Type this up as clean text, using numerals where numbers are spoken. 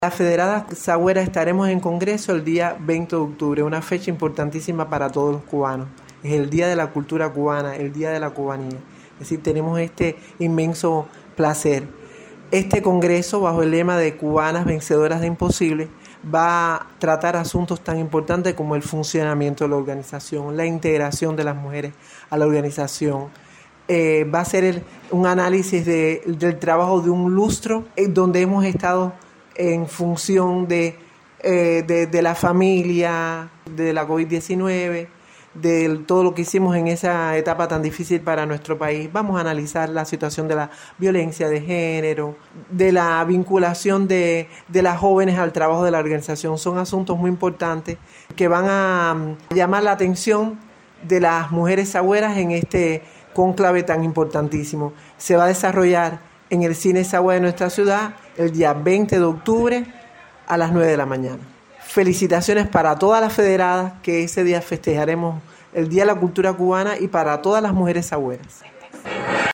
Las federadas sagüeras estaremos en Congreso el día 20 de octubre, una fecha importantísima para todos los cubanos. Es el Día de la Cultura Cubana, el Día de la Cubanía. Es decir, tenemos este inmenso placer. Este Congreso, bajo el lema de Cubanas Vencedoras de Imposible, va a tratar asuntos tan importantes como el funcionamiento de la organización, la integración de las mujeres a la organización. Va a ser un análisis del trabajo de un lustro donde hemos estado en función de la familia, de la COVID-19, de todo lo que hicimos en esa etapa tan difícil para nuestro país. Vamos a analizar la situación de la violencia de género, de la vinculación de las jóvenes al trabajo de la organización. Son asuntos muy importantes que van a llamar la atención de las mujeres sagüeras en este cónclave tan importantísimo. Se va a desarrollar en el Cine Sagüe de nuestra ciudad el día 20 de octubre a las 9 de la mañana. Felicitaciones para todas las federadas, que ese día festejaremos el Día de la Cultura Cubana, y para todas las mujeres sagüeras.